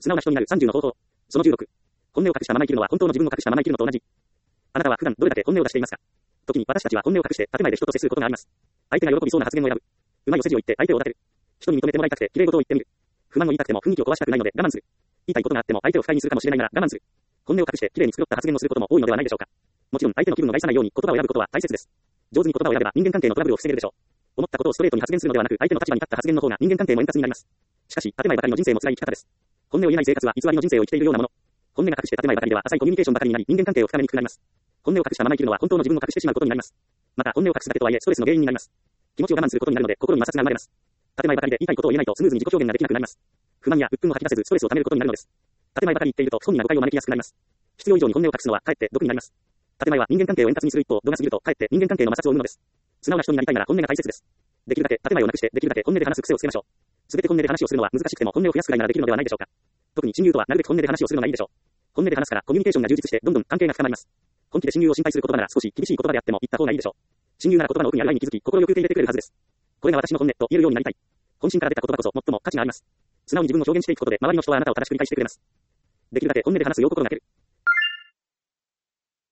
素直な人になる30の方法。その16。本音を隠したまま生きるのは本当の自分を隠したまま生きるのと同じ。あなたは普段どれだけ本音を出していますか？時に私たちは本音を隠して建前で人と接することがあります。相手が喜びそうな発言を選ぶ。うまいお世辞を言って相手を立てる。人に認めてもらいたくて綺麗事を言ってみる。不満を言いたくても雰囲気を壊したくないので我慢する。言いたいことがあっても相手を不快にするかもしれないなら我慢する。本音を隠して綺麗に作った発言をすることも多いのではないでしょうか。もちろん相手の気分を害さないように言葉を選ぶことは大切です。上手に言葉を選べば人間関係のトラブルを防げるでしょう。思ったことをストレートに発言するのではなく相手の立場に立った発言の方が人間関係も円滑になります。しかし建前ばかりの人生も辛い生き方です。本音を言えない生活は偽りの人生を生きているようなもの。本音が隠して建前ばかりでは浅いコミュニケーションばかりになり人間関係を深めにくくなります。本音を隠したまま生きるのは本当の自分を隠してしまうことになります。また本音を隠すだけとはいえストレスの原因になります。気持ちを我慢することになるので心に摩擦が生まれます。建前ばかりで言いたいことを言えないとスムーズに自己表現ができなくなります。不満や鬱憤を吐き出せずストレスを溜めることになるのです。建前ばかり言っていると不本意な誤解を招きやすくなります。必要以上に本音を隠すのはかえって毒になります。建前は人間関係を円滑にする一方、度が過ぎるとかえって人間関係の摩擦を生むのです。素直な人になりたいなら本音が大切です。できるだけ建前をなくしてできるだけ本音で話す癖をつけましょう。すべて本音で話をするのは難しくても本音を増やすくらいならできるのではないでしょうか。特に親友とはなるべく本音で話をするのがいいでしょう。本音で話すからコミュニケーションが充実してどんどん関係が深まります。本気で親友を心配する言葉なら少し厳しい言葉であっても言った方がいいでしょう。親友なら言葉の奥にある愛に気づき心よく受け入れてくれるはずです。これが私の本音と言えるようになりたい。本心から出た言葉こそ最も価値があります。素直に自分を表現していくことで周りの人はあなたを正しく理解してくれます。できるだけ本音で話すよう心がける。